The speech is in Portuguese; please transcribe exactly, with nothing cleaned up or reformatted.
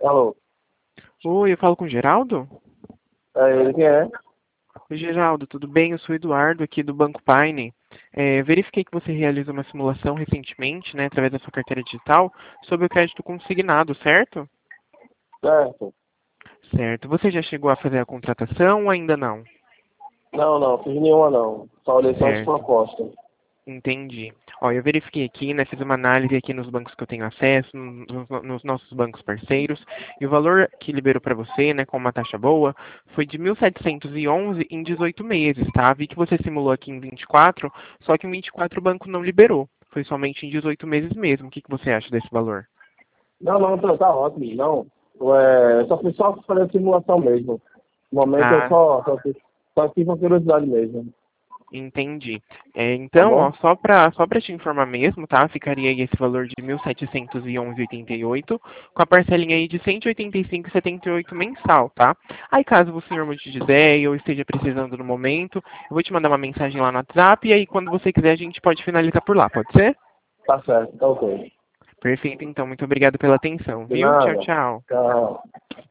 Alô? Oi, eu falo com o Geraldo? É ele quem é? Oi, Geraldo, tudo bem? Eu sou o Eduardo aqui do Banco Paine. É, verifiquei que você realizou uma simulação recentemente, né, através da sua carteira digital, sobre o crédito consignado, certo? Certo. Certo. Você já chegou a fazer a contratação ou ainda não? Não, não, fiz nenhuma não. Só olhei só as Certo. propostas. Entendi. Ó, eu verifiquei aqui, né, fiz uma análise aqui nos bancos que eu tenho acesso, nos, nos nossos bancos parceiros, e o valor que liberou para você, né, com uma taxa boa, foi de mil setecentos e onze em dezoito meses, tá? Vi que você simulou aqui em vinte e quatro, só que em vinte e quatro o banco não liberou. Foi somente em dezoito meses mesmo. O que que você acha desse valor? Não, não, tá, tá ótimo. Não. É, só fiz só fazer a simulação mesmo. No momento eu Ah, só, só, fiz, só fiz com curiosidade mesmo. entendi. É, Tá então, ó, bom? só para só para te informar mesmo, tá? Ficaria aí esse valor de mil setecentos e onze vírgula oitenta e oito, com a parcelinha aí de cento e oitenta e cinco vírgula setenta e oito mensal, tá? Aí, caso o senhor mude de ideia ou esteja precisando no momento, eu vou te mandar uma mensagem lá no WhatsApp e aí, quando você quiser, a gente pode finalizar por lá, pode ser? Tá certo, tá ok. Perfeito, então. Muito obrigado pela atenção, De viu? Tchau, nada. tchau. Tchau.